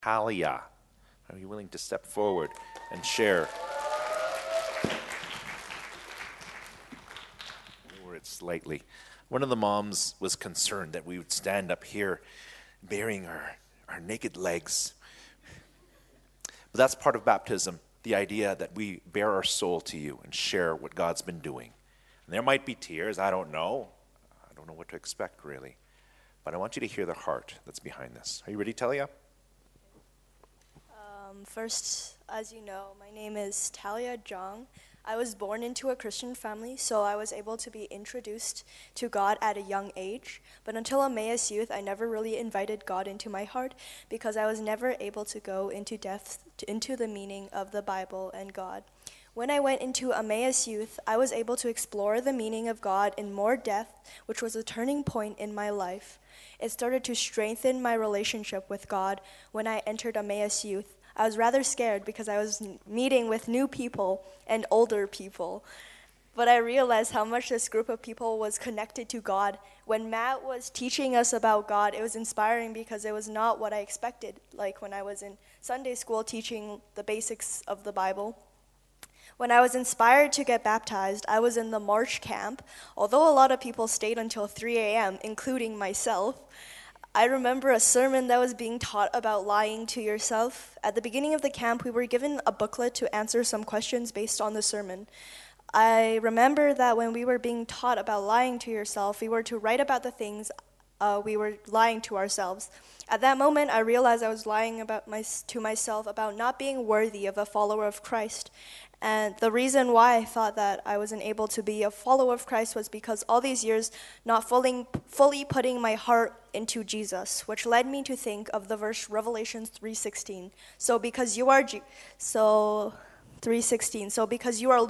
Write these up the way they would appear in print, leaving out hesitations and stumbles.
Talia. Are you willing to step forward and share? Lower it slightly. One of the moms was concerned that we would stand up here baring our naked legs. But that's part of baptism, the idea that we bare our soul to you and share what God's been doing. And there might be tears, I don't know. I don't know what to expect, really. But I want you to hear the heart that's behind this. Are you ready, Talia? First, as you know, my name is Talia Zhang. I was born into a Christian family, so I was able to be introduced to God at a young age. But until Emmaus Youth, I never really invited God into my heart because I was never able to go into depth into the meaning of the Bible and God. When I went into Emmaus Youth, I was able to explore the meaning of God in more depth, which was a turning point in my life. It started to strengthen my relationship with God when I entered Emmaus Youth. I was rather scared because I was meeting with new people and older people. But I realized how much this group of people was connected to God. When Matt was teaching us about God, it was inspiring because it was not what I expected, like when I was in Sunday school teaching the basics of the Bible. When I was inspired to get baptized, I was in the March camp. Although a lot of people stayed until 3 a.m., including myself, I remember a sermon that was being taught about lying to yourself. At the beginning of the camp, we were given a booklet to answer some questions based on the sermon. I remember that when we were being taught about lying to yourself, we were to write about the things we were lying to ourselves. At that moment, I realized I was lying to myself about not being worthy of a follower of Christ. And the reason why I thought that I wasn't able to be a follower of Christ was because all these years not fully putting my heart into Jesus, which led me to think of the verse Revelation 3:16. So because you are 3:16. So because you are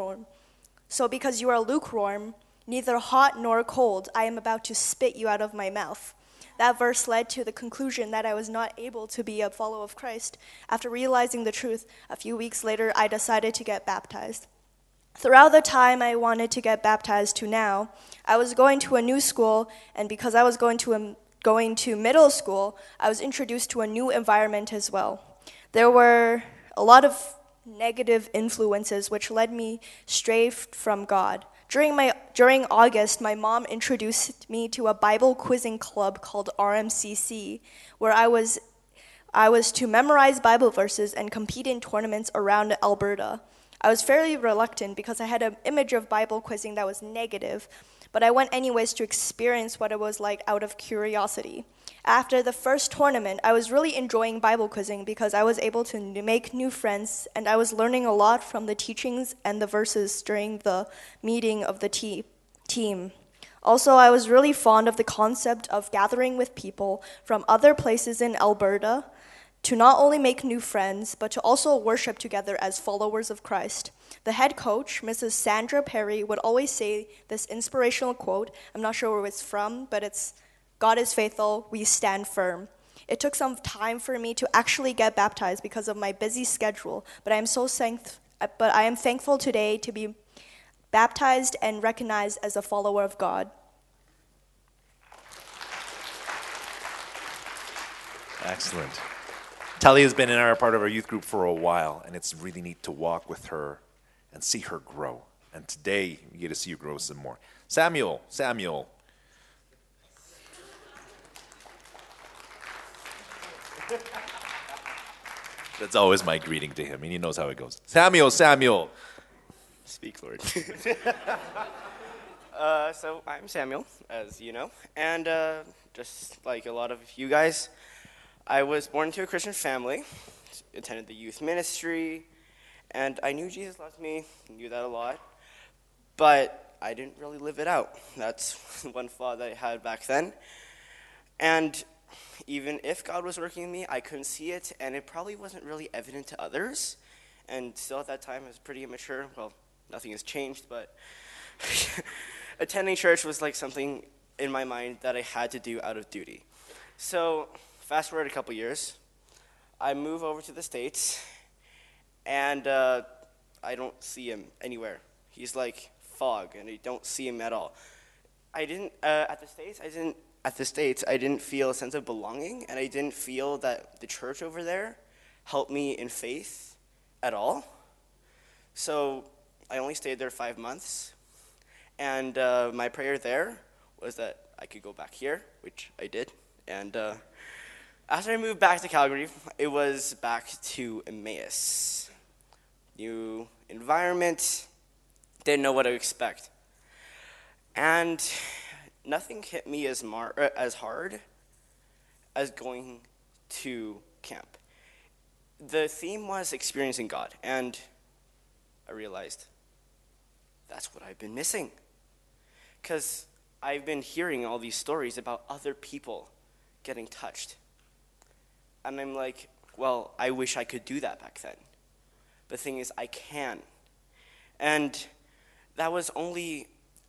lukewarm, neither hot nor cold, I am about to spit you out of my mouth. That verse led to the conclusion that I was not able to be a follower of Christ. After realizing the truth, a few weeks later, I decided to get baptized. Throughout the time I wanted to get baptized to now, I was going to a new school, and because I was going to middle school, I was introduced to a new environment as well. There were a lot of negative influences which led me stray from God. During August, my mom introduced me to a Bible quizzing club called RMCC, where I was to memorize Bible verses and compete in tournaments around Alberta. I was fairly reluctant because I had an image of Bible quizzing that was negative, but I went anyways to experience what it was like out of curiosity. After the first tournament, I was really enjoying Bible quizzing because I was able to make new friends, and I was learning a lot from the teachings and the verses during the meeting of the team. Also, I was really fond of the concept of gathering with people from other places in Alberta to not only make new friends, but to also worship together as followers of Christ. The head coach, Mrs. Sandra Perry, would always say this inspirational quote. I'm not sure where it's from, but it's, "God is faithful, we stand firm." It took some time for me to actually get baptized because of my busy schedule, but I am thankful today to be baptized and recognized as a follower of God. Excellent. Talia's been in our part of our youth group for a while, and it's really neat to walk with her and see her grow. And today, we get to see you grow some more. Samuel. That's always my greeting to him, and he knows how it goes. Samuel. Speak, Lord. So I'm Samuel, as you know, and just like a lot of you guys, I was born into a Christian family, attended the youth ministry, and I knew Jesus loved me, knew that a lot, but I didn't really live it out. That's one flaw that I had back then. And even if God was working in me, I couldn't see it, and it probably wasn't really evident to others. And still at that time, I was pretty immature. Well, nothing has changed, but attending church was like something in my mind that I had to do out of duty. So fast forward a couple years, I move over to the States, and I don't see him anywhere. He's like fog, and I don't see him at all. At the States, I didn't at the States, I didn't feel a sense of belonging, and I didn't feel that the church over there helped me in faith at all. So I only stayed there 5 months, and my prayer there was that I could go back here, which I did. And after I moved back to Calgary, it was back to Emmaus. New environment, didn't know what to expect. And nothing hit me as hard as going to camp. The theme was experiencing God, and I realized that's what I've been missing. Because I've been hearing all these stories about other people getting touched. And I'm like, well, I wish I could do that back then. But the thing is, I can. And that was only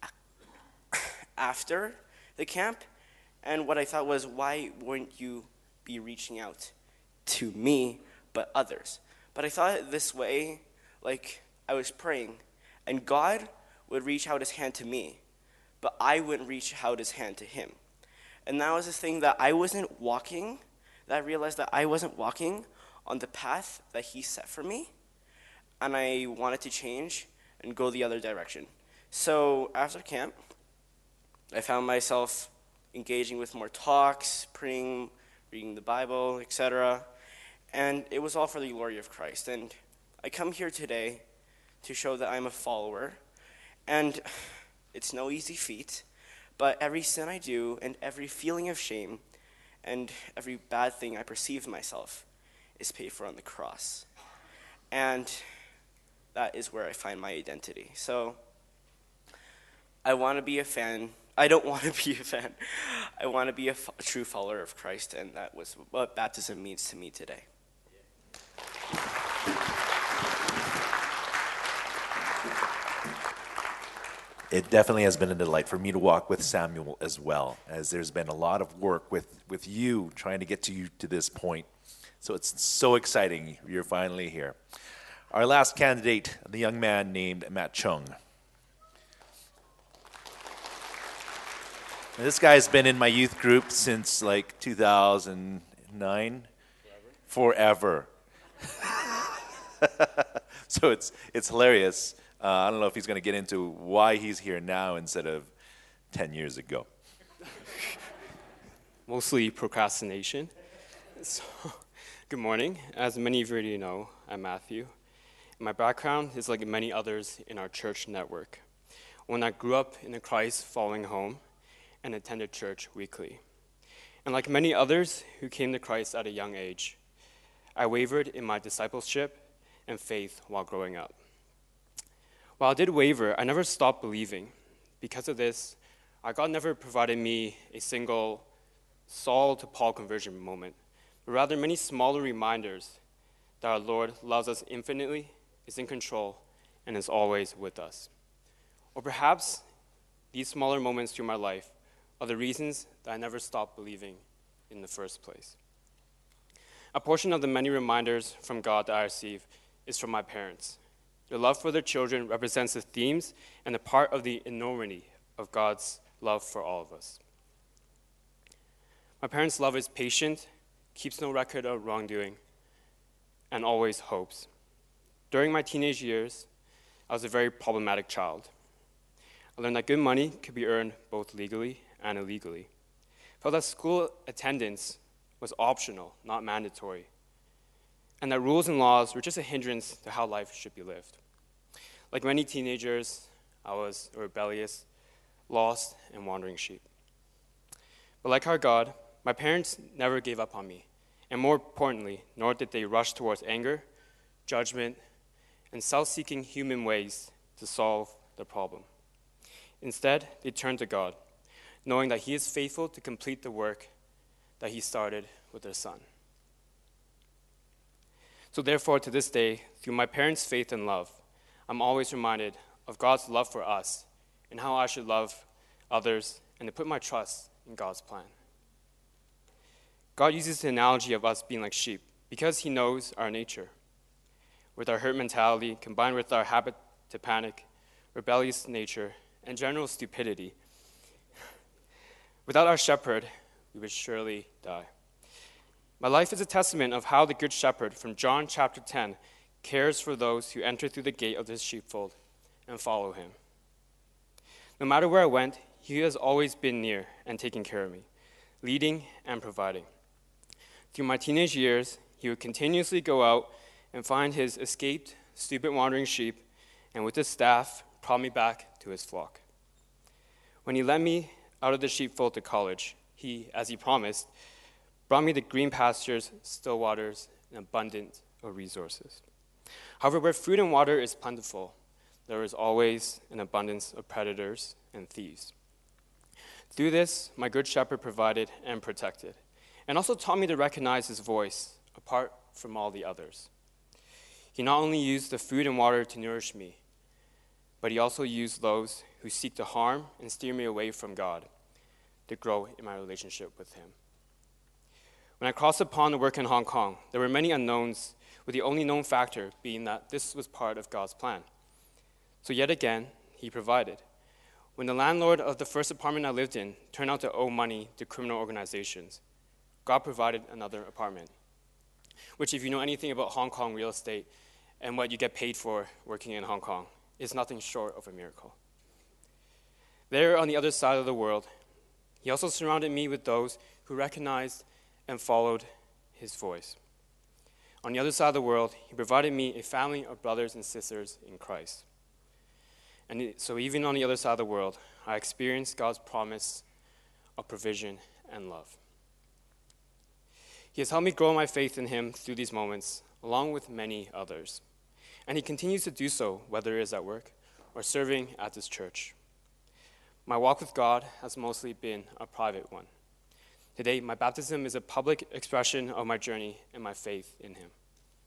after the camp. And what I thought was, why wouldn't you be reaching out to me, but others? But I thought it this way, like I was praying, and God would reach out his hand to me, but I wouldn't reach out his hand to him. And that was the thing that I wasn't walking, that I realized that I wasn't walking on the path that he set for me, and I wanted to change and go the other direction. So after camp, I found myself engaging with more talks, praying, reading the Bible, etc. And it was all for the glory of Christ. And I come here today to show that I'm a follower. And it's no easy feat, but every sin I do and every feeling of shame and every bad thing I perceive myself is paid for on the cross. And that is where I find my identity. So I want to be a fan. I don't want to be a fan. I want to be a true follower of Christ, and that was what baptism means to me today. It definitely has been a delight for me to walk with Samuel as well, as there's been a lot of work with you trying to get to you to this point. So it's so exciting you're finally here. Our last candidate, the young man named Matt Chung. Now, this guy's been in my youth group since like 2009. Forever. So it's hilarious. I don't know if he's going to get into why he's here now instead of 10 years ago. Mostly procrastination. So, good morning. As many of you already know, I'm Matthew. My background is like many others in our church network. When I grew up in a Christ-following home and attended church weekly. And like many others who came to Christ at a young age, I wavered in my discipleship and faith while growing up. While I did waver, I never stopped believing. Because of this, our God never provided me a single Saul to Paul conversion moment, but rather many smaller reminders that our Lord loves us infinitely, is in control, and is always with us. Or perhaps these smaller moments through my life are the reasons that I never stopped believing in the first place. A portion of the many reminders from God that I receive is from my parents. Their love for their children represents the themes and a part of the enormity of God's love for all of us. My parents' love is patient, keeps no record of wrongdoing, and always hopes. During my teenage years, I was a very problematic child. I learned that good money could be earned both legally and illegally. I felt that school attendance was optional, not mandatory, and that rules and laws were just a hindrance to how life should be lived. Like many teenagers, I was a rebellious, lost, and wandering sheep. But like our God, my parents never gave up on me, and more importantly, nor did they rush towards anger, judgment, and self-seeking human ways to solve the problem. Instead, they turned to God, knowing that He is faithful to complete the work that He started with their Son. So therefore, to this day, through my parents' faith and love, I'm always reminded of God's love for us and how I should love others and to put my trust in God's plan. God uses the analogy of us being like sheep because He knows our nature. With our hurt mentality combined with our habit to panic, rebellious nature, and general stupidity, Without our shepherd, we would surely die. My life is a testament of how the Good Shepherd from John chapter 10 cares for those who enter through the gate of his sheepfold and follow him. No matter where I went, he has always been near and taking care of me, leading and providing. Through my teenage years, he would continuously go out and find his escaped, stupid wandering sheep, and with his staff, prod me back to his flock. When he led me out of the sheepfold to college, he, as he promised, brought me to green pastures, still waters, and abundance of resources. However, where food and water is plentiful, there is always an abundance of predators and thieves. Through this, my good shepherd provided and protected, and also taught me to recognize his voice apart from all the others. He not only used the food and water to nourish me, but he also used those who seek to harm and steer me away from God to grow in my relationship with him. When I crossed upon the work in Hong Kong, there were many unknowns, with the only known factor being that this was part of God's plan. So yet again, he provided. When the landlord of the first apartment I lived in turned out to owe money to criminal organizations, God provided another apartment, which, if you know anything about Hong Kong real estate and what you get paid for working in Hong Kong, is nothing short of a miracle. There on the other side of the world, he also surrounded me with those who recognized and followed his voice. On the other side of the world, he provided me a family of brothers and sisters in Christ. And so even on the other side of the world, I experienced God's promise of provision and love. He has helped me grow my faith in him through these moments, along with many others. And he continues to do so, whether it is at work or serving at this church. My walk with God has mostly been a private one. Today, my baptism is a public expression of my journey and my faith in him.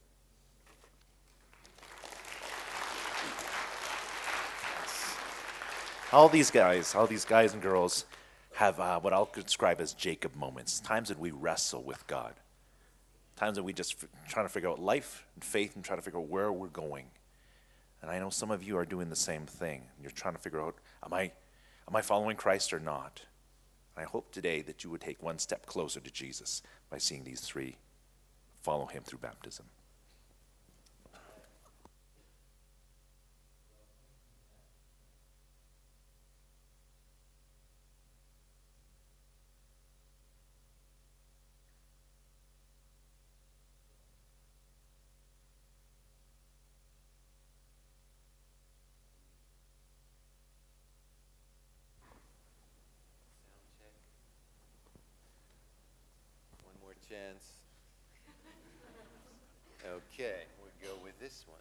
All these guys and girls have what I'll describe as Jacob moments, times that we wrestle with God, times that we just trying to figure out life and faith and trying to figure out where we're going. And I know some of you are doing the same thing. You're trying to figure out, am I following Christ or not? I hope today that you would take one step closer to Jesus by seeing these three follow him through baptism. Chance. Okay, we'll go with this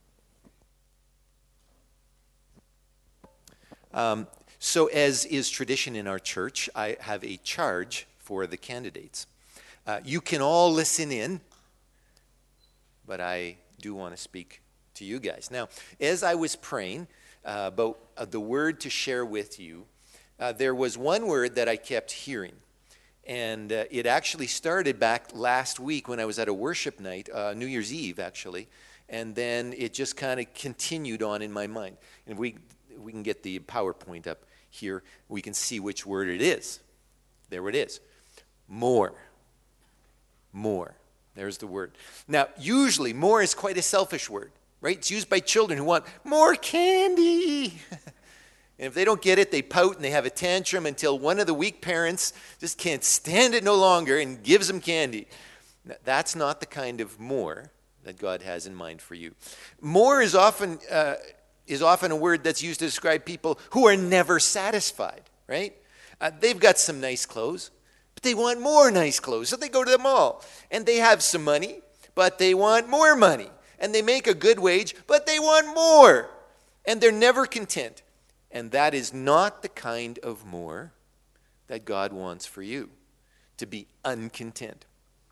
one. So as is tradition in our church, I have a charge for the candidates. You can all listen in, but I do want to speak to you guys. Now, as I was praying about the word to share with you, there was one word that I kept hearing. And it actually started back last week when I was at a worship night, New Year's Eve, actually. And then it just kind of continued on in my mind. And we can get the PowerPoint up here. We can see which word it is. There it is. More. More. There's the word. Now, usually, more is quite a selfish word, right? It's used by children who want more candy. And if they don't get it, they pout and they have a tantrum until one of the weak parents just can't stand it no longer and gives them candy. That's not the kind of more that God has in mind for you. More is often a word that's used to describe people who are never satisfied, right? They've got some nice clothes, but they want more nice clothes, so they go to the mall. And they have some money, but they want more money. And they make a good wage, but they want more. And they're never content. And that is not the kind of more that God wants for you, to be uncontent.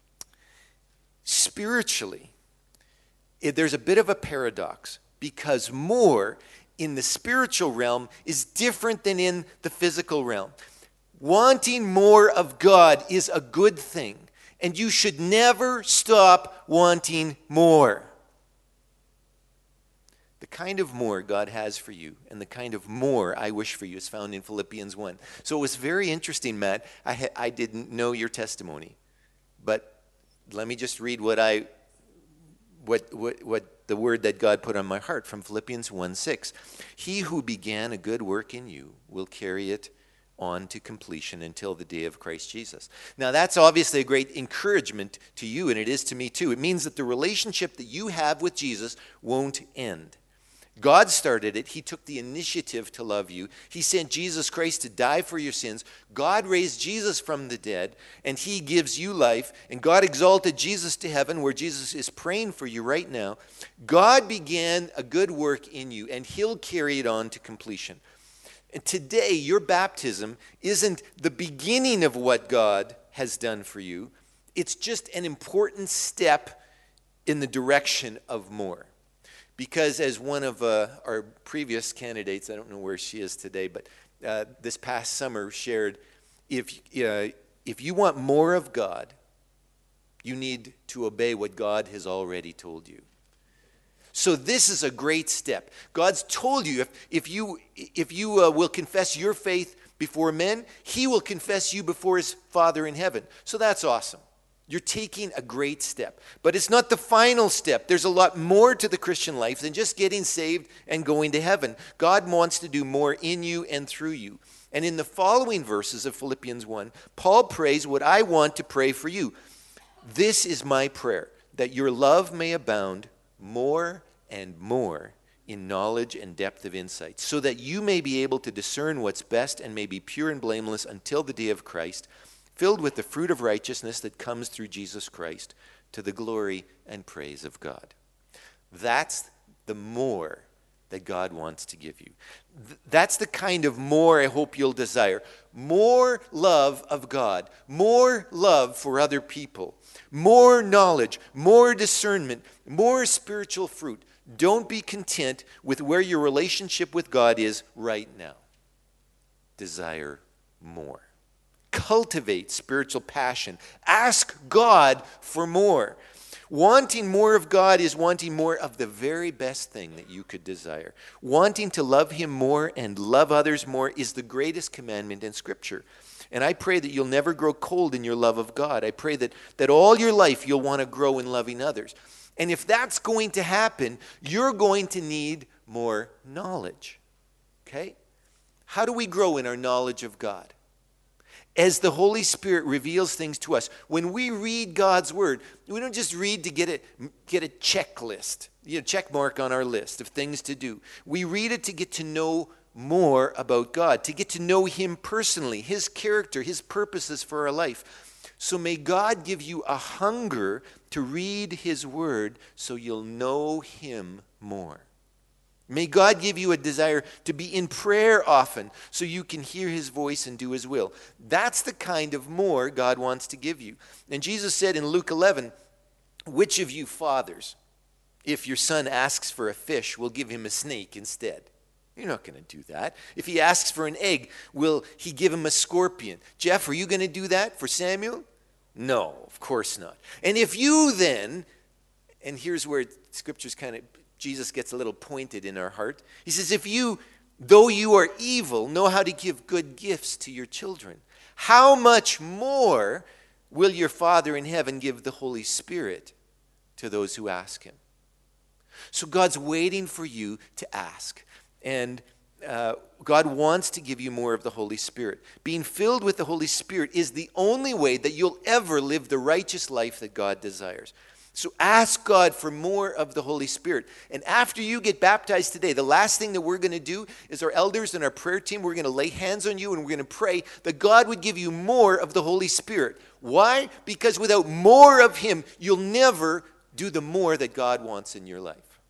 Spiritually, there's a bit of a paradox, because more in the spiritual realm is different than in the physical realm. Wanting more of God is a good thing, and you should never stop wanting more. The kind of more God has for you and the kind of more I wish for you is found in Philippians 1. So it was very interesting, Matt. I didn't know your testimony, but let me just read what the word that God put on my heart from Philippians 1:6. He who began a good work in you will carry it on to completion until the day of Christ Jesus. Now that's obviously a great encouragement to you, and it is to me too. It means that the relationship that you have with Jesus won't end. God started it. He took the initiative to love you. He sent Jesus Christ to die for your sins. God raised Jesus from the dead, and he gives you life. And God exalted Jesus to heaven, where Jesus is praying for you right now. God began a good work in you, and he'll carry it on to completion. And today, your baptism isn't the beginning of what God has done for you. It's just an important step in the direction of more. Because as one of our previous candidates, I don't know where she is today, but this past summer shared, if you want more of God, you need to obey what God has already told you. So this is a great step. God's told you if you will confess your faith before men, he will confess you before his Father in heaven. So that's awesome. You're taking a great step. But it's not the final step. There's a lot more to the Christian life than just getting saved and going to heaven. God wants to do more in you and through you. And in the following verses of Philippians 1, Paul prays what I want to pray for you. This is my prayer, that your love may abound more and more in knowledge and depth of insight, so that you may be able to discern what's best and may be pure and blameless until the day of Christ, filled with the fruit of righteousness that comes through Jesus Christ, to the glory and praise of God. That's the more that God wants to give you. That's the kind of more I hope you'll desire. More love of God, more love for other people, more knowledge, more discernment, more spiritual fruit. Don't be content with where your relationship with God is right now. Desire more. Cultivate spiritual passion. Ask God for more. Wanting more of God is wanting more of the very best thing that you could desire. Wanting to love him more and love others more is the greatest commandment in Scripture. And I pray that you'll never grow cold in your love of God. I pray that all your life you'll want to grow in loving others. And if that's going to happen, you're going to need more knowledge. Okay? How do we grow in our knowledge of God? As the Holy Spirit reveals things to us. When we read God's Word, we don't just read to get a checklist, check mark on our list of things to do. We read it to get to know more about God, to get to know him personally, his character, his purposes for our life. So may God give you a hunger to read his Word so you'll know him more. May God give you a desire to be in prayer often so you can hear his voice and do his will. That's the kind of more God wants to give you. And Jesus said in Luke 11, which of you fathers, if your son asks for a fish, will give him a snake instead? You're not going to do that. If he asks for an egg, will he give him a scorpion? Jeff, are you going to do that for Samuel? No, of course not. And if you then, and here's where Scripture's Jesus gets a little pointed in our heart. He says, if you, though you are evil, know how to give good gifts to your children, how much more will your Father in heaven give the Holy Spirit to those who ask him? So God's waiting for you to ask. And God wants to give you more of the Holy Spirit. Being filled with the Holy Spirit is the only way that you'll ever live the righteous life that God desires. So ask God for more of the Holy Spirit. And after you get baptized today, the last thing that we're going to do is our elders and our prayer team, we're going to lay hands on you and we're going to pray that God would give you more of the Holy Spirit. Why? Because without more of him, you'll never do the more that God wants in your life.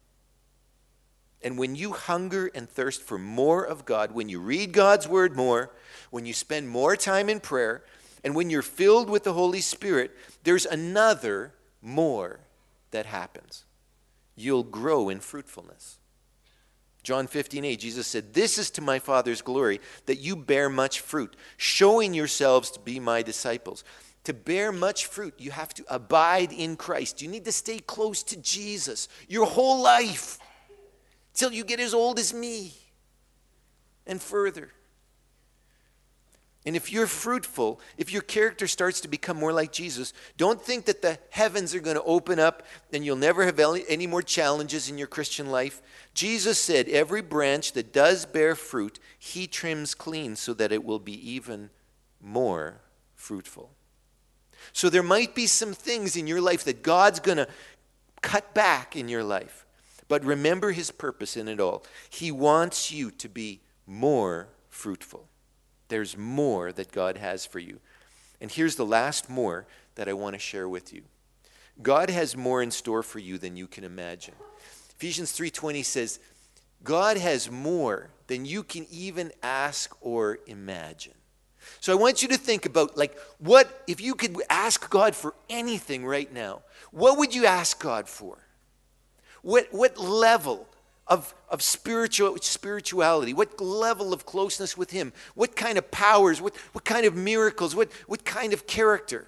And when you hunger and thirst for more of God, when you read God's Word more, when you spend more time in prayer, and when you're filled with the Holy Spirit, there's another more that happens. You'll grow in fruitfulness. John 15:8, Jesus said, this is to my Father's glory, that you bear much fruit, showing yourselves to be my disciples. To bear much fruit, you have to abide in Christ. You need to stay close to Jesus your whole life. till you get as old as me and further. And if you're fruitful, if your character starts to become more like Jesus, don't think that the heavens are going to open up and you'll never have any more challenges in your Christian life. Jesus said, every branch that does bear fruit, he trims clean so that it will be even more fruitful. So there might be some things in your life that God's going to cut back in your life. But remember his purpose in it all. He wants you to be more fruitful. There's more that God has for you. And here's the last more that I want to share with you. God has more in store for you than you can imagine. Ephesians 3:20 says, God has more than you can even ask or imagine. So I want you to think about, what if you could ask God for anything right now? What would you ask God for? What level of spirituality? What level of closeness with him? What kind of powers? What kind of miracles? What kind of character?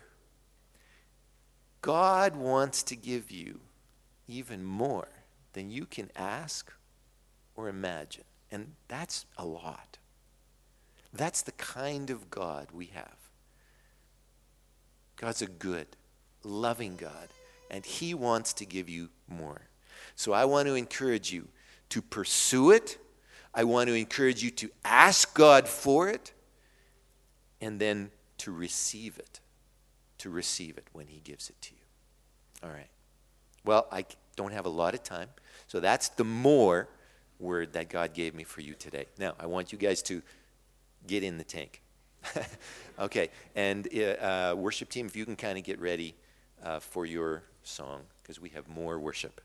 God wants to give you even more than you can ask or imagine. And that's a lot. That's the kind of God we have. God's a good, loving God, and he wants to give you more. So I want to encourage you to pursue it. I want to encourage you to ask God for it, and then to receive it when he gives it to you. All right. Well, I don't have a lot of time, so that's the more word that God gave me for you today. Now, I want you guys to get in the tank. Okay, and worship team, if you can kind of get ready for your song, because we have more worship.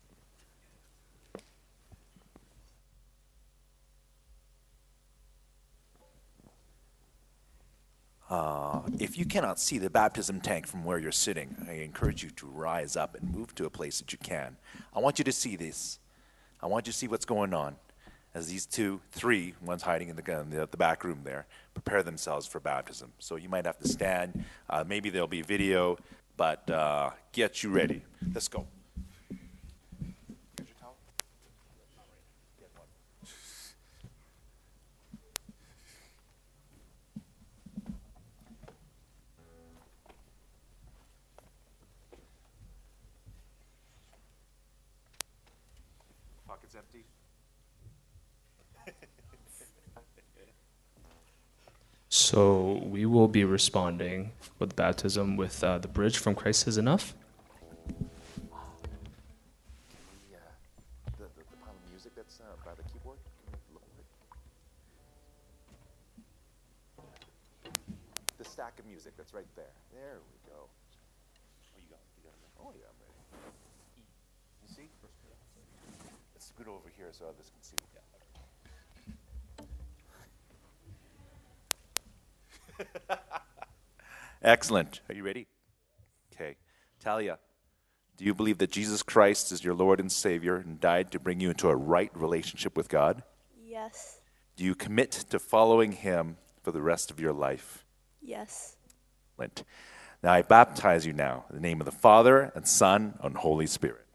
If you cannot see the baptism tank from where you're sitting, I encourage you to rise up and move to a place that you can. I want you to see this. I want you to see what's going on as these three, one's hiding in the back room there, prepare themselves for baptism. So you might have to stand. Maybe there'll be video, but get you ready. Let's go. Here's your towel. Get one. Pockets empty. So we will be responding with baptism with the bridge from Christ is Enough. The pile of music that's by the keyboard, can we lower it? The stack of music that's right there. There we go. Oh, you got it. Oh, yeah, I'm ready. You see? Let's scoot over here so others can see. Excellent. Are you ready? Okay. Talia, do you believe that Jesus Christ is your Lord and Savior and died to bring you into a right relationship with God? Yes. Do you commit to following him for the rest of your life? Yes. Excellent. Now I baptize you now in the name of the Father and Son and Holy Spirit.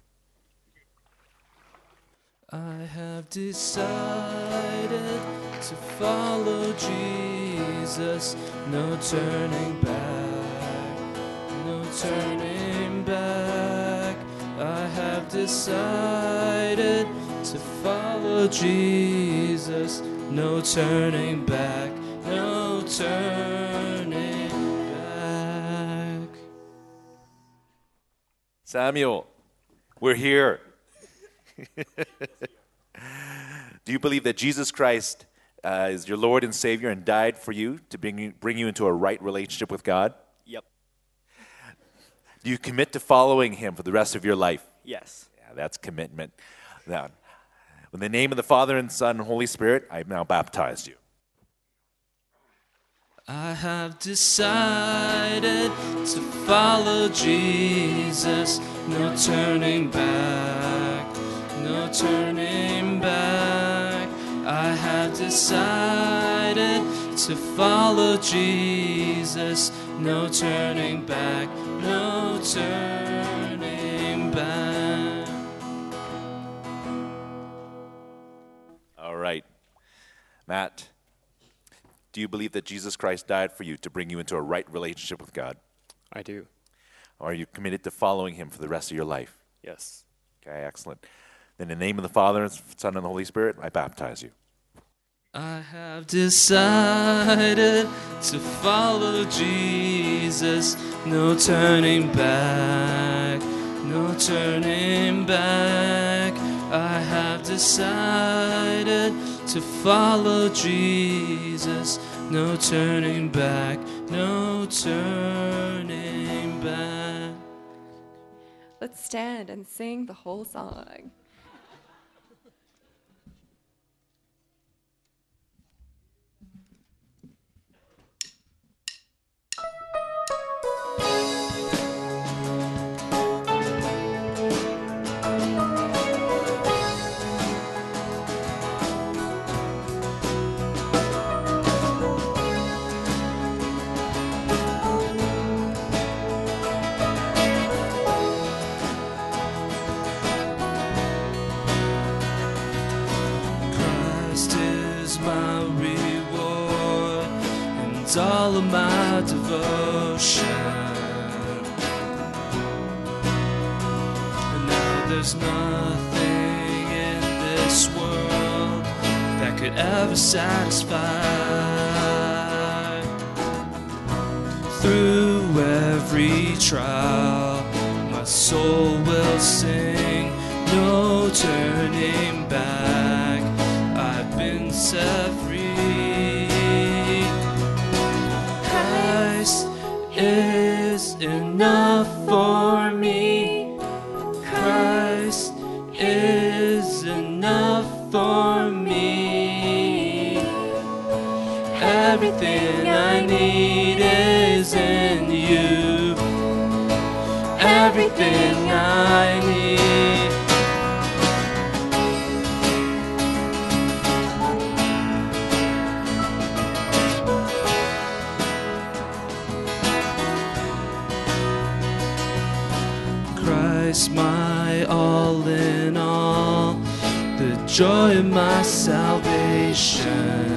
I have decided to follow Jesus, no turning back, no turning back. I have decided to follow Jesus, no turning back, no turning back. Samuel, we're here. Do you believe that Jesus Christ is your Lord and Savior and died for you to bring you into a right relationship with God? Yep. Do you commit to following him for the rest of your life? Yes. Yeah, that's commitment. Now, in the name of the Father and Son and Holy Spirit, I have now baptized you. I have decided to follow Jesus, no turning back, no turning back. I have decided to follow Jesus, no turning back, no turning back. right. Matt, do you believe that Jesus Christ died for you to bring you into a right relationship with God? I do. Or are you committed to following him for the rest of your life? Yes. Okay, excellent. Then in the name of the Father, and Son, and the Holy Spirit, I baptize you. I have decided to follow Jesus. No turning back, no turning back. I have decided to follow Jesus. No turning back, no turning back. Let's stand and sing the whole song. Christ is my reward and all of my devotion. And now there's nothing in this world that could ever satisfy. Through every trial, my soul will sing, no turning back. I've been set free. Christ is enough for me. Christ is enough for me. Everything I need is in you. Everything I need. Christ, my all in all, the joy of my salvation.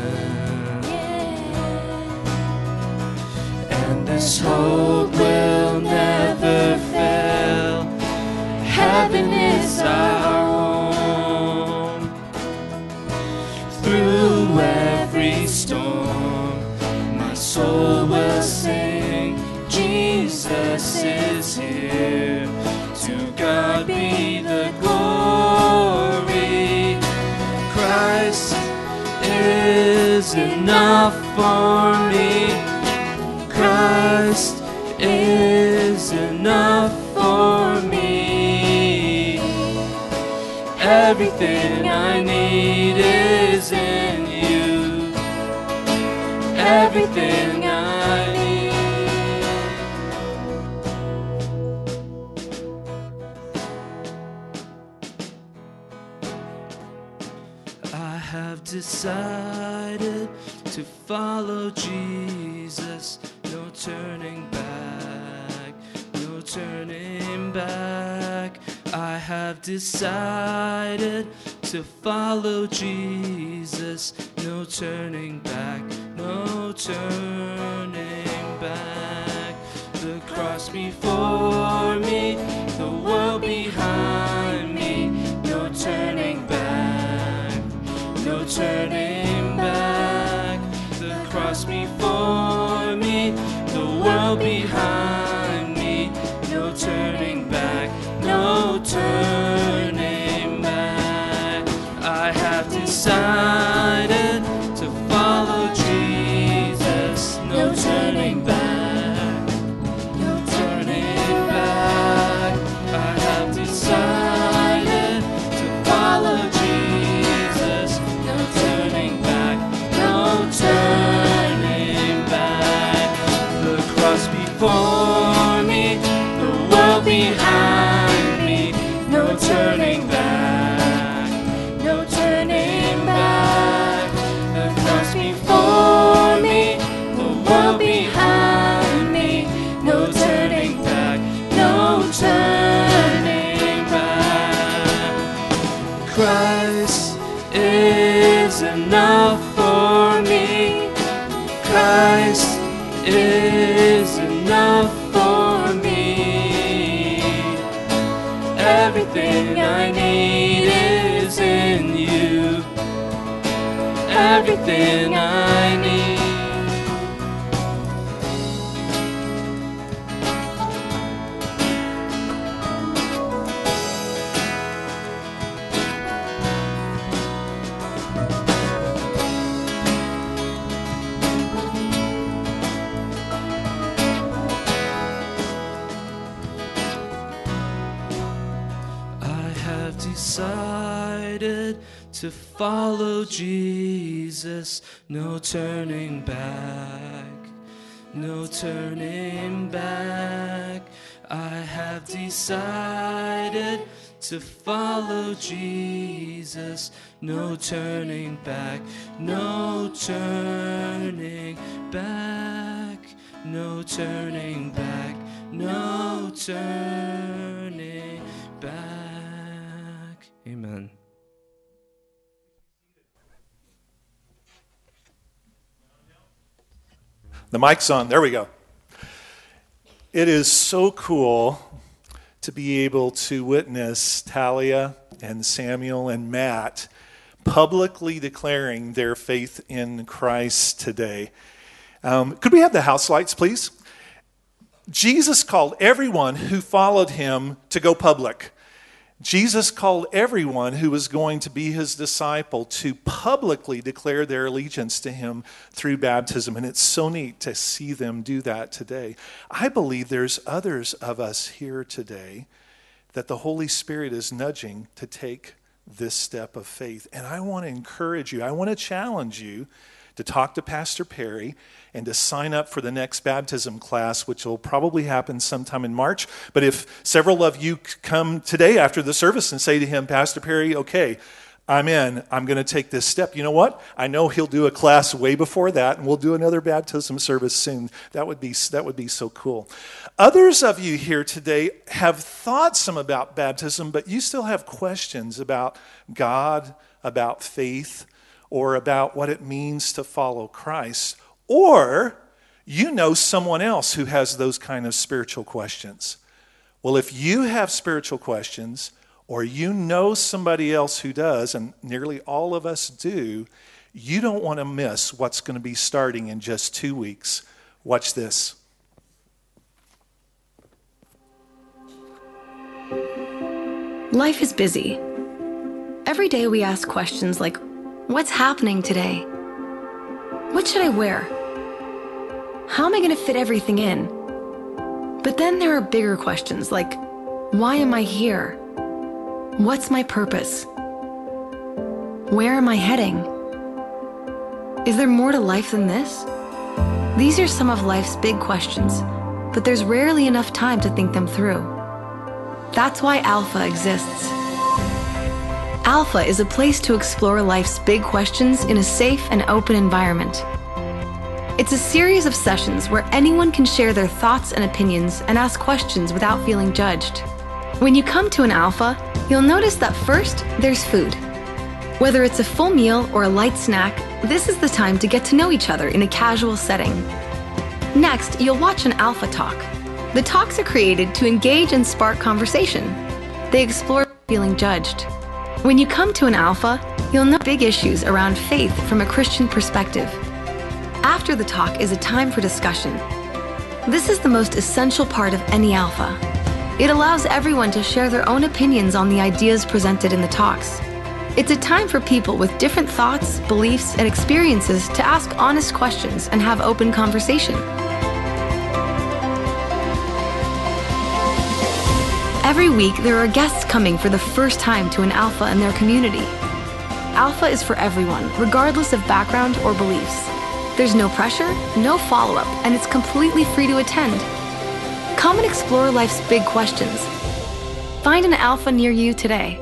And this hope will never fail. Heaven is our home. Through every storm, my soul will sing, Jesus is here. To God be the glory. Christ is enough for me. Christ is enough for me. Everything I need is in you. Everything I need. I have decided to follow Jesus. No turning back, no turning back. I have decided to follow Jesus. No turning back, no turning back. The cross before me, the world behind me. No turning back, no turning back. The cross before me, the world behind me. No turning back, no turning back. I have decided to follow Jesus. No turning back, no turning back. I have decided to follow Jesus. No turning back, no turning back. The cross before me, the world behind me. No Everything I need is in you. Everything I need. Decided to follow Jesus, no turning back, no turning back. I have decided to follow Jesus, no turning back, no turning back, no turning back, no turning back. Amen. The mic's on. There we go. It is so cool to be able to witness Talia and Samuel and Matt publicly declaring their faith in Christ today. Could we have the house lights, please? Jesus called everyone who followed him to go public. Jesus called everyone who was going to be his disciple to publicly declare their allegiance to him through baptism. And it's so neat to see them do that today. I believe there's others of us here today that the Holy Spirit is nudging to take this step of faith. And I want to encourage you, I want to challenge you to talk to Pastor Perry and to sign up for the next baptism class, which will probably happen sometime in March. But if several of you come today after the service and say to him, Pastor Perry, okay, I'm in, I'm going to take this step. You know what? I know he'll do a class way before that, and we'll do another baptism service soon. That would be so cool. Others of you here today have thought some about baptism, but you still have questions about God, about faith, or about what it means to follow Christ. Or you know someone else who has those kind of spiritual questions. Well, if you have spiritual questions, or you know somebody else who does, and nearly all of us do, you don't want to miss what's going to be starting in just 2 weeks. Watch this. Life is busy. Every day we ask questions like, what's happening today? What should I wear? How am I going to fit everything in? But then there are bigger questions like, why am I here? What's my purpose? Where am I heading? Is there more to life than this? These are some of life's big questions, but there's rarely enough time to think them through. That's why Alpha exists. Alpha is a place to explore life's big questions in a safe and open environment. It's a series of sessions where anyone can share their thoughts and opinions and ask questions without feeling judged. When you come to an Alpha, you'll notice that first, there's food. Whether it's a full meal or a light snack, this is the time to get to know each other in a casual setting. Next, you'll watch an Alpha talk. The talks are created to engage and spark conversation. They explore feeling judged. When you come to an Alpha, you'll know big issues around faith from a Christian perspective. After the talk is a time for discussion. This is the most essential part of any Alpha. It allows everyone to share their own opinions on the ideas presented in the talks. It's a time for people with different thoughts, beliefs, and experiences to ask honest questions and have open conversation. Every week, there are guests coming for the first time to an Alpha in their community. Alpha is for everyone, regardless of background or beliefs. There's no pressure, no follow-up, and it's completely free to attend. Come and explore life's big questions. Find an Alpha near you today.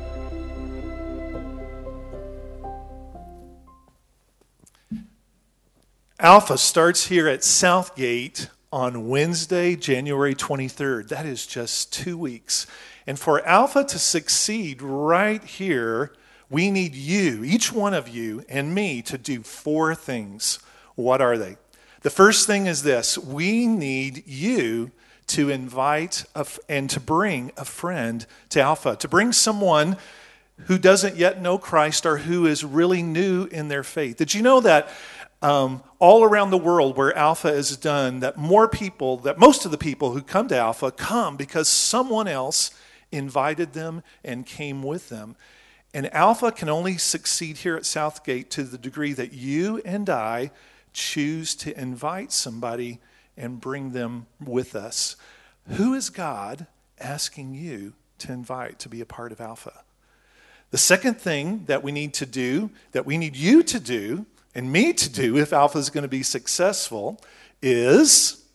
Alpha starts here at Southgate on Wednesday, January 23rd. That is just 2 weeks. And for Alpha to succeed right here, we need you, each one of you and me, to do 4 things. What are they? The first thing is this: we need you to invite and to bring a friend to Alpha, to bring someone who doesn't yet know Christ or who is really new in their faith. Did you know that all around the world where Alpha is done, that most of the people who come to Alpha come because someone else invited them and came with them. And Alpha can only succeed here at Southgate to the degree that you and I choose to invite somebody and bring them with us. Who is God asking you to invite to be a part of Alpha? The second thing that we need to do, that we need you to do, and me to do if Alpha is going to be successful, is,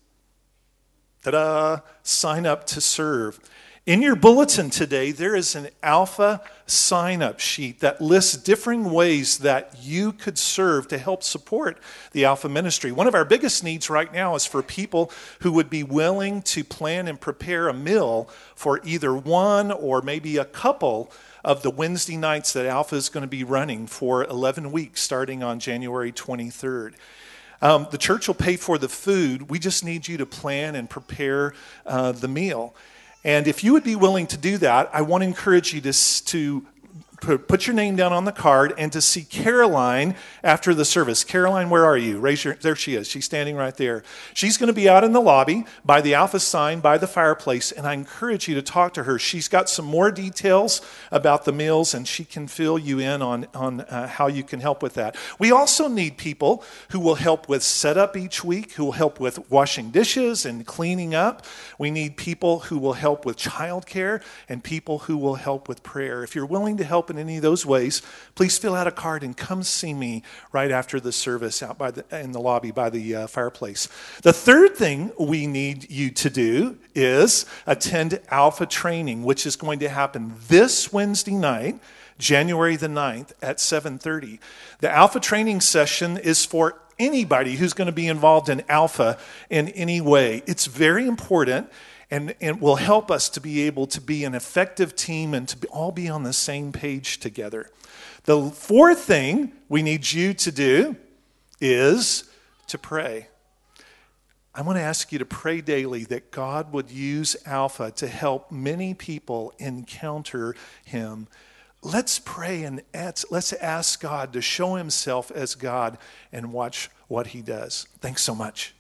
sign up to serve. In your bulletin today, there is an Alpha sign-up sheet that lists different ways that you could serve to help support the Alpha ministry. One of our biggest needs right now is for people who would be willing to plan and prepare a meal for either one or maybe a couple of the Wednesday nights that Alpha is going to be running for 11 weeks starting on January 23rd. The church will pay for the food. We just need you to plan and prepare the meal. And if you would be willing to do that, I want to encourage you to put your name down on the card and to see Caroline after the service. Caroline, where are you? There she is. She's standing right there. She's going to be out in the lobby by the Alpha sign, by the fireplace, and I encourage you to talk to her. She's got some more details about the meals, and she can fill you in on how you can help with that. We also need people who will help with setup each week, who will help with washing dishes and cleaning up. We need people who will help with childcare and people who will help with prayer. If you're willing to help in any of those ways, please fill out a card and come see me right after the service out in the lobby by the fireplace. The third thing we need you to do is attend Alpha training, which is going to happen this Wednesday night, January the 9th at 7:30. The Alpha training session is for anybody who's going to be involved in Alpha in any way. It's very important. And it will help us to be able to be an effective team and to all be on the same page together. The fourth thing we need you to do is to pray. I want to ask you to pray daily that God would use Alpha to help many people encounter Him. Let's pray and let's ask God to show Himself as God and watch what He does. Thanks so much.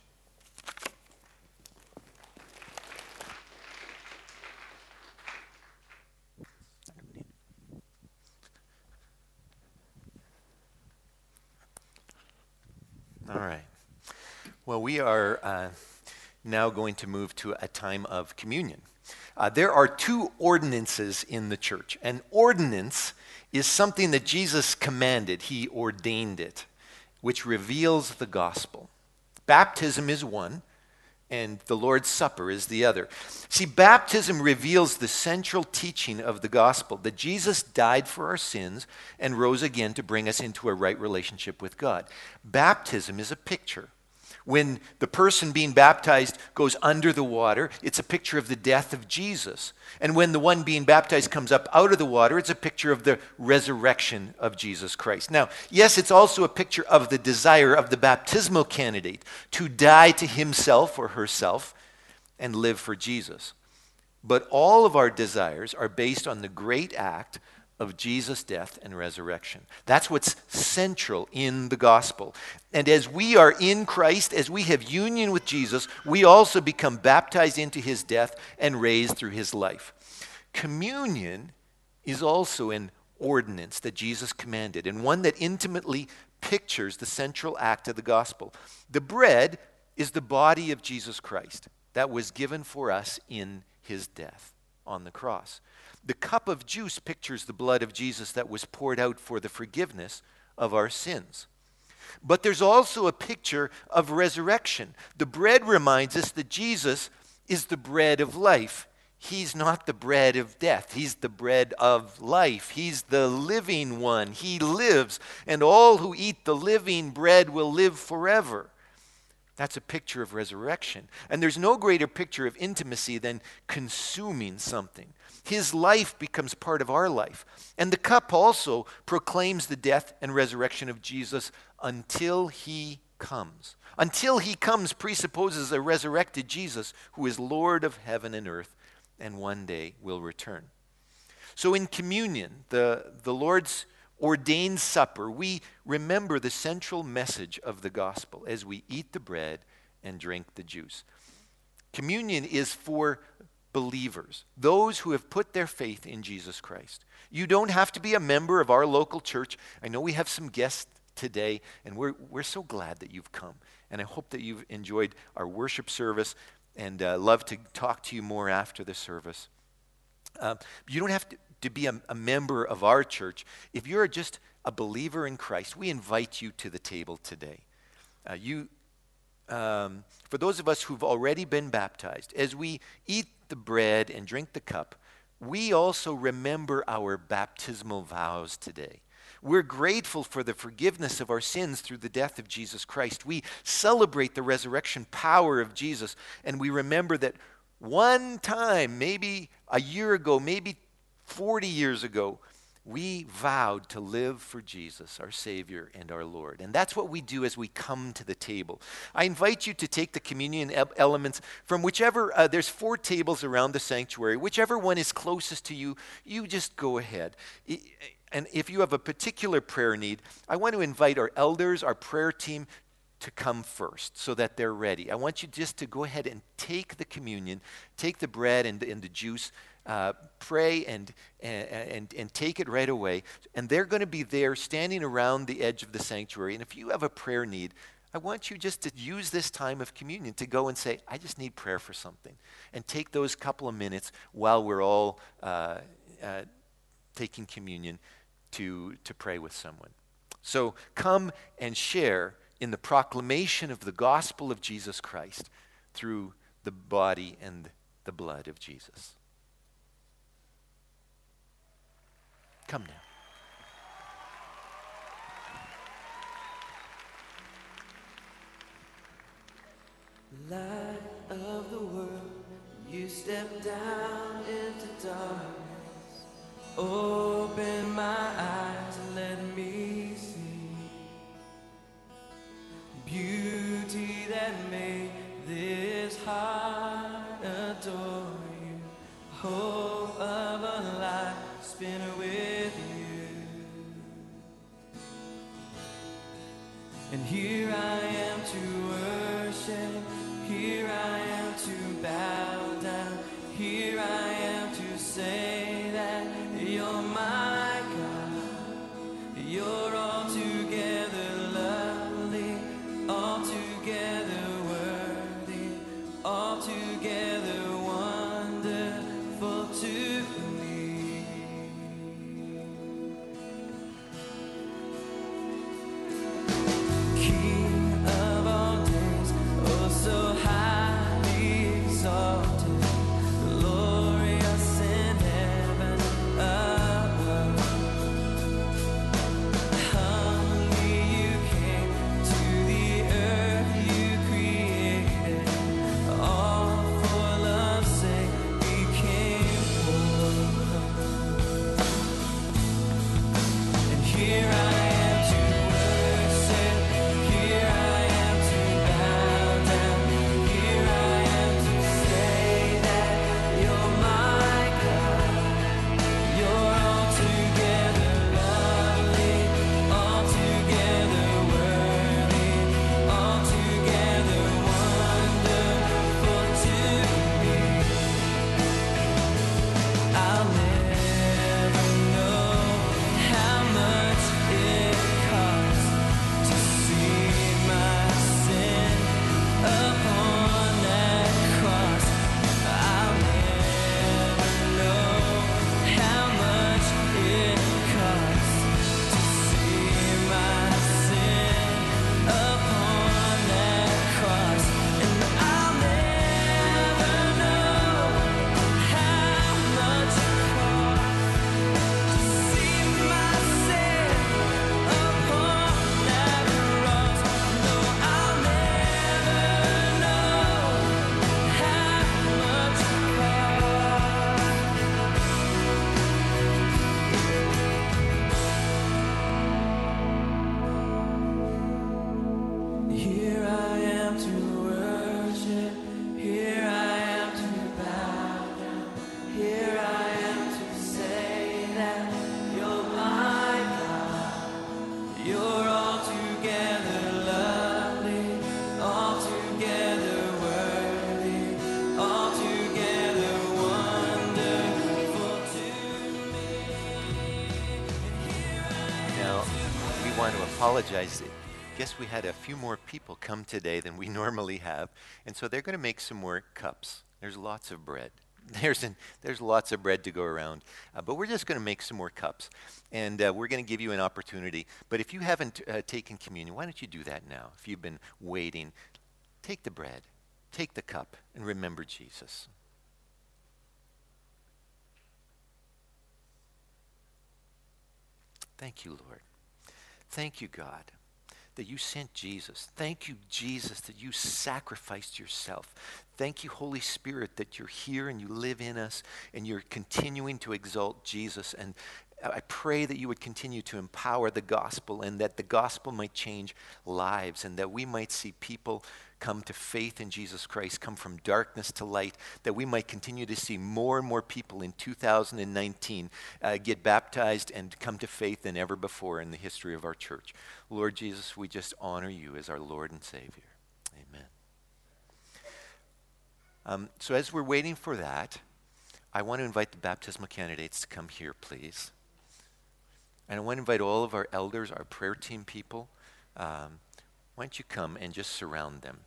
All right. Well, we are now going to move to a time of communion. There are two ordinances in the church. An ordinance is something that Jesus commanded. He ordained it, which reveals the gospel. Baptism is one, and the Lord's Supper is the other. See, baptism reveals the central teaching of the gospel, that Jesus died for our sins and rose again to bring us into a right relationship with God. Baptism is a picture. When the person being baptized goes under the water, it's a picture of the death of Jesus. And when the one being baptized comes up out of the water, it's a picture of the resurrection of Jesus Christ. Now, yes, it's also a picture of the desire of the baptismal candidate to die to himself or herself and live for Jesus. But all of our desires are based on the great act of Jesus' death and resurrection. That's what's central in the gospel. And as we are in Christ, as we have union with Jesus, we also become baptized into His death and raised through His life. Communion is also an ordinance that Jesus commanded, and one that intimately pictures the central act of the gospel. The bread is the body of Jesus Christ that was given for us in His death on the cross. The cup of juice pictures the blood of Jesus that was poured out for the forgiveness of our sins. But there's also a picture of resurrection. The bread reminds us that Jesus is the bread of life. He's not the bread of death. He's the bread of life. He's the living one. He lives, and all who eat the living bread will live forever. That's a picture of resurrection. And there's no greater picture of intimacy than consuming something. His life becomes part of our life. And the cup also proclaims the death and resurrection of Jesus until He comes. Until he comes presupposes a resurrected Jesus who is Lord of heaven and earth and one day will return. So in communion, the Lord's ordained supper, we remember the central message of the gospel as we eat the bread and drink the juice. Communion is for believers, those who have put their faith in Jesus Christ. You don't have to be a member of our local church. I know we have some guests today, and we're so glad that you've come. And I hope that you've enjoyed our worship service and love to talk to you more after the service. You don't have to be a member of our church. If you're just a believer in Christ, we invite you to the table today. For those of us who've already been baptized, as we eat the bread and drink the cup, we also remember our baptismal vows today. We're grateful for the forgiveness of our sins through the death of Jesus Christ. We celebrate the resurrection power of Jesus, and we remember that one time, maybe a year ago, maybe 40 years ago, we vowed to live for Jesus, our Savior and our Lord. And that's what we do as we come to the table. I invite you to take the communion elements from whichever, there's 4 tables around the sanctuary. Whichever one is closest to you, you just go ahead. And if you have a particular prayer need, I want to invite our elders, our prayer team, to come first so that they're ready. I want you just to go ahead and take the communion, take the bread and the juice, pray and take it right away. And they're going to be there standing around the edge of the sanctuary. And if you have a prayer need, I want you just to use this time of communion to go and say, I just need prayer for something. And take those couple of minutes while we're all taking communion to pray with someone. So come and share in the proclamation of the gospel of Jesus Christ through the body and the blood of Jesus. Come Light now. of the world, you step down into darkness. Open my eyes and let me see beauty that made this heart adore you. Hope of a life spent with you. And here I am to worship. Here I am to bow down. Here I am to say that you're my God. You're altogether lovely, altogether worthy, altogether wonderful to me. King of all days, oh so highly exalted, glorious in heaven. that you're my God. You're altogether lovely, altogether worthy, altogether wonderful to me. Now, we want to apologize. Guess we had a few more people come today than we normally have, and so they're going to make some more cups. There's lots of bread. There's lots of bread to go around, but we're just going to make some more cups, and we're going to give you an opportunity. But if you haven't taken communion, why don't you do that now? If you've been waiting, take the bread, take the cup, and remember Jesus. Thank you, Lord. Thank you, God, that you sent Jesus. Thank you, Jesus, that you sacrificed yourself. Thank you, Holy Spirit, that you're here and you live in us and you're continuing to exalt Jesus. And I pray that you would continue to empower the gospel and that the gospel might change lives and that we might see people come to faith in Jesus Christ, come from darkness to light, that we might continue to see more and more people in 2019 get baptized and come to faith than ever before in the history of our church. Lord Jesus, we just honor you as our Lord and Savior. Amen. So as we're waiting for that, I want to invite the baptismal candidates to come here, please. And I want to invite all of our elders, our prayer team people. Why don't you come and just surround them?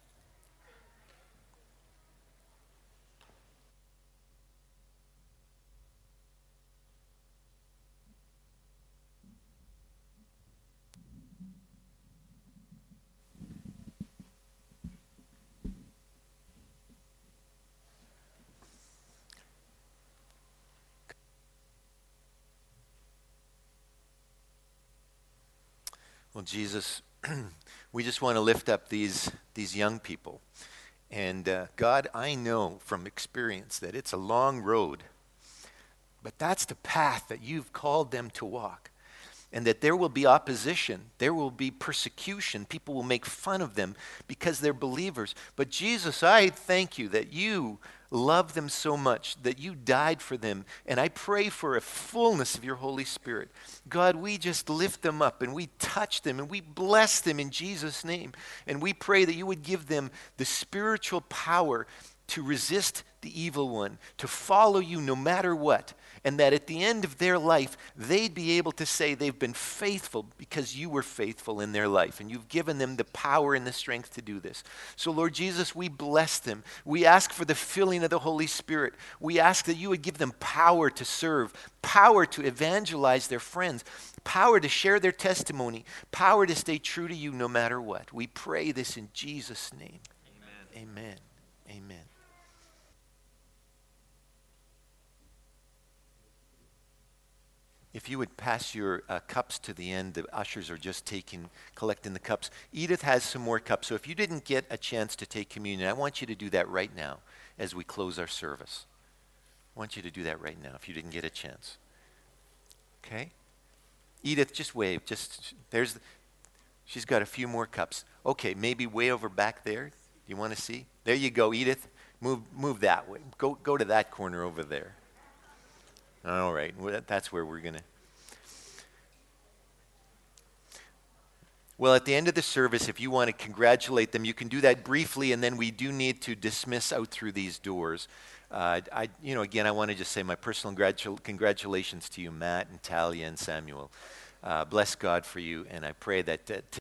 Well, Jesus, we just want to lift up these young people. And God, I know from experience that it's a long road, but that's the path that you've called them to walk. And that there will be opposition, there will be persecution, people will make fun of them because they're believers. But Jesus, I thank you that you love them so much, that you died for them. And I pray for a fullness of your Holy Spirit. God, we just lift them up and we touch them and we bless them in Jesus' name. And we pray that you would give them the spiritual power to resist the evil one, to follow you no matter what, and that at the end of their life, they'd be able to say they've been faithful because you were faithful in their life, and you've given them the power and the strength to do this. So, Lord Jesus, we bless them. We ask for the filling of the Holy Spirit. We ask that you would give them power to serve, power to evangelize their friends, power to share their testimony, power to stay true to you no matter what. We pray this in Jesus' name. Amen. Amen. Amen. If you would pass your cups to the end, the ushers are just collecting the cups. Edith has some more cups, so if you didn't get a chance to take communion, I want you to do that right now as we close our service. I want you to do that right now if you didn't get a chance. Okay? Edith, just wave. She's got a few more cups. Okay, maybe way over back there. You want to see? There you go, Edith. Move that way. Go to that corner over there. All right, well, that's where we're going to. Well, at the end of the service, if you want to congratulate them, you can do that briefly, and then we do need to dismiss out through these doors. Again, I want to just say my personal congratulations to you, Matt and Talia and Samuel. Bless God for you, and I pray that